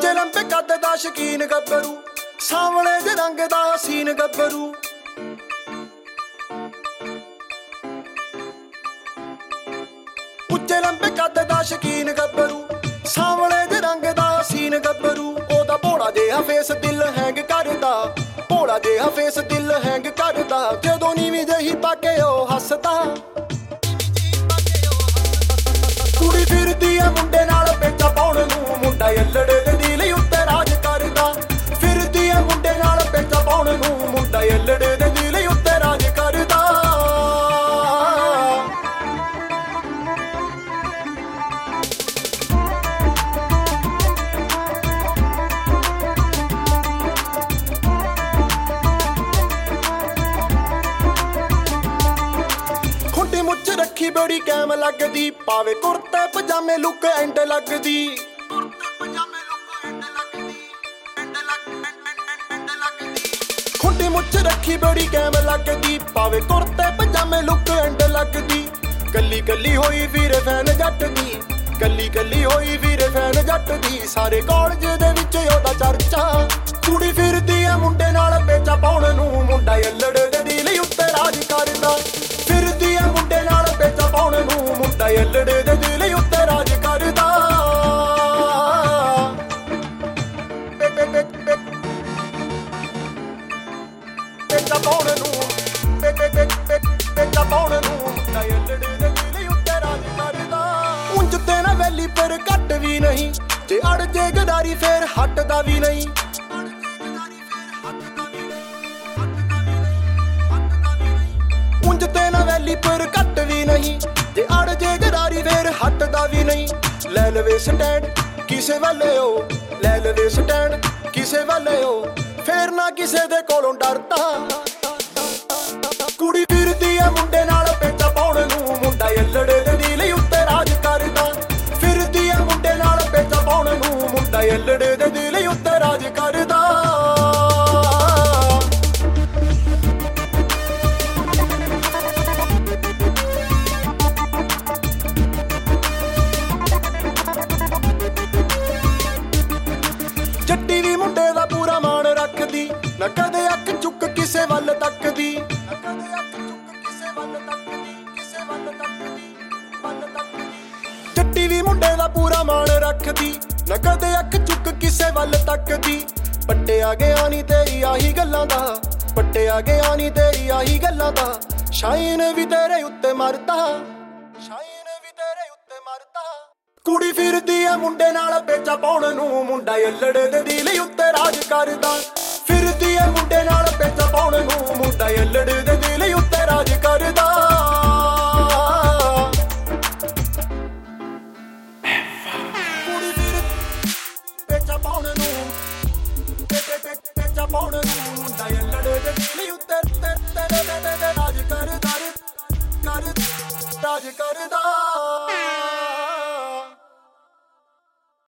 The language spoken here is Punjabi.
ਉੱਚੇ ਲੰਬੇ ਕੱਦ ਦਾ ਸ਼ਕੀਨ ਗੱਭਰੂ, ਸਾਂਵਲੇ ਜਿਹੇ ਰੰਗ ਦਾ ਹਸੀਨ ਗੱਭਰੂ। ਉੱਚੇ ਲੰਬੇ ਕੱਦ ਦਾ ਸ਼ਕੀਨ ਗੱਭਰੂ, ਸਾਂਵਲੇ ਜਿਹੇ ਰੰਗ ਦਾ ਹਸੀਨ ਗੱਭਰੂ। ਉਹਦਾ ਭੋਲਾ ਜਿਹਾ ਫੇਸ ਦਿਲ ਹੈਂਗ ਕਰਦਾ, ਭੋਲਾ ਜਿਹਾ ਫੇਸ ਦਿਲ ਹੈਂਗ ਕਰਦਾ। ਜਦੋਂ ਨੀਵੀਂ ਜਿਹੀ ਪਾ ਕੇ ਉਹ ਹੱਸਦਾ, ਕੁੜੀ ਫਿਰਦੀ ਆ ਮੁੰਡੇ ਨਾਲ ਪੇਚਾ ਪਾਉਣ ਨੂੰ, ਮੁੰਡਾ ਅੱਲੜੇ ਦੇ ਦਿਲ ਉੱਤੇ ਰਾਜ ਕਰਦਾ। ਫਿਰਦੀ ਆ ਮੁੰਡੇ ਨਾਲ ਪੇਚਾ ਪਾਉਣ ਨੂੰ, ਮੁੰਡਾ ਅੱਲੜੇ ਦੇ ਦਿਲ ਉੱਤੇ ਰਾਜ ਕਰਦਾ। ਖੁੰਡੀ ਮੁੱਛ ਰੱਖੀ ਬੜੀ ਕੈਮ ਲੱਗਦੀ, ਪਾਵੇ ਕੁਰਤੇ ਪਜਾਮੇ ਲੁੱਕ ਐਂਡ ਲੱਗਦੀ। ਖੁੰਡੀ ਮੁੱਛ ਰੱਖੀ ਬੜੀ ਕੈਮ ਲੱਗਦੀ, ਪਾਵੇ ਕੁਰਤੇ ਪਜਾਮੇ ਲੁੱਕ ਐਂਡ ਲੱਗਦੀ। ਕੱਲੀ ਕੱਲੀ ਹੋਈ ਵੀਰੇ ਫੈਨ ਜੱਟ ਦੀ, ਕੱਲੀ ਕੱਲੀ ਹੋਈ ਵੀਰੇ ਫੈਨ ਜੱਟ ਦੀ। ਸਾਰੇ ਕਾਲਜ ਦੇ ਵਿੱਚ ਉਹਦਾ ਚਰਚਾ, ਕੁੜੀ ਫਿਰਦੀ ਆ ਮੁੰਡੇ ਨਾਲ ਪੇਚਾ ਪਾਉਣ ਨੂੰ, ਮੁੰਡਾ ਅੱਲੜੇ ਦੇ ਦਿਲ ਉੱਤੇ ਰਾਜ ਕਰਦਾ। ਫਿਰਦੀ ਆ ਮੁੰਡੇ ਨਾਲ ਪੇਚਾ ਪਾਉਣ ਨੂੰ, ਮੁੰਡਾ ਅੱਲੜੇ ਦੇ ਦਿਲ ਉੱਤੇ ਰਾਜ ਕਰਦਾ। ਪੇਚਾ ਪਾਉਣ ਨੂੰ, ਪੇਚਾ ਪਾਉਣ ਨੂੰ, ਮੁੰਡਾ ਅੱਲੜੇ ਦੇ ਦਿਲ ਉੱਤੇ ਰਾਜ ਕਰਦਾ। ਉਂਝ ਤੇ ਨਾ ਵੈਲੀ ਪਰ ਘੱਟ ਵੀ ਨਹੀਂ, ਜੇ ਅੜ ਜੇ ਗਦਾਰੀ ਫੇਰ ਹਟਦਾ ਵੀ ਨਹੀਂ। ਉਂਝ ਤੇ ਨਾ ਵੈਲੀ ਪਰ ਘੱਟ ਵੀ ਨਹੀਂ, ਜੇ ਅੜ ਜੇ ਗਦਾਰੀ ਫੇਰ ਹਟਦਾ ਵੀ ਨਹੀਂ। ਲੈ ਲਵੇ ਸਟੈਂਡ ਕਿਸੇ ਵੱਲੇ ਉਹ, ਲੈ ਲਵੇ ਸਟੈਂਡ ਕਿਸੇ ਵੱਲੇ ਉਹ, ਫੇਰ ਨਾ ਕਿਸੇ ਦੇ ਕੋਲੋਂ ਡਰਦਾ। ਕੁੜੀ ਫਿਰਦੀ ਆ ਮੁੰਡੇ ਨਾਲ ਪੇਚਾ ਪਾਉਣ ਨੂੰ, ਮੁੰਡਾ ਅੱਲੜੇ ਦੇ ਦਿਲ ਉੱਤੇ ਰਾਜ ਕਰਦਾ। ਫਿਰਦੀ ਆ ਮੁੰਡੇ ਨਾਲ ਪੇਚਾ ਪਾਉਣ ਨੂੰ, ਮੁੰਡਾ ਅੱਲੜੇ ਦੇ ਦਿਲ ਉੱਤੇ ਰਾਜ ਕਰਦਾ। ਜੱਟੀ ਵੀ ਮੁੰਡੇ ਦਾ ਪੂਰਾ ਮਾਣ ਰੱਖਦੀ, ਨਾ ਕਦੇ ਅੱਖ ਚੁੱਕ ਕਿਸੇ ਵੱਲ ਤੱਕਦੀ। ਜੱਟੀ ਵੀ ਮੁੰਡੇ ਦਾ ਪੂਰਾ ਮਾਣ ਰੱਖਦੀ, ਨਾ ਕਦੇ ਅੱਖ ਚੁੱਕ ਕਿਸੇ ਵੱਲ ਤੱਕਦੀ। ਪੱਟਿਆ ਗਿਆ ਨੀ ਤੇਰੀ ਆਹੀ ਗੱਲਾਂ ਦਾ, ਪੱਟਿਆ ਗਿਆ ਨੀ ਤੇਰੀ ਆਹੀ ਗੱਲਾਂ ਦਾ। ਸ਼ਾਈਨ ਵੀ ਤੇਰੇ ਉੱਤੇ ਮਰਦਾ, ਸ਼ਾਈਨ ਵੀ ਤੇਰੇ ਉੱਤੇ ਮਰਦਾ। ਕੁੜੀ ਫਿਰਦੀ ਆ ਮੁੰਡੇ ਨਾਲ ਪੇਚਾ ਪਾਉਣ ਨੂੰ, ਮੁੰਡਾ ਅੱਲੜੇ ਦੇ ਦਿਲ ਉੱਤੇ ਰਾਜ ਕਰਦਾ। ਫਿਰਦੀ ਆ ਮੁੰਡੇ ਨਾਲ ਪੇਚਾ ਪਾਉਣ ਨੂੰ, ਮੁੰਡਾ ਅੱਲੜੇ ਦੇ ਦਿਲ ਉੱਤੇ ਰਾਜ ਕਰਦਾ। ਕੁੜੀ ਫਿਰ ਪੇਚਾ ਪਾਉਣ ਨੂੰ, ਪੇਚਾ ਪਾਉਣ ਨੂੰ, ਮੁੰਡਾ ਅੱਲੜੇ ਦੇ ਦਿਲ ਉੱਤੇ ਰਾਜ ਕਰਦਾ, ਰਾਜ ਕਰਦਾ।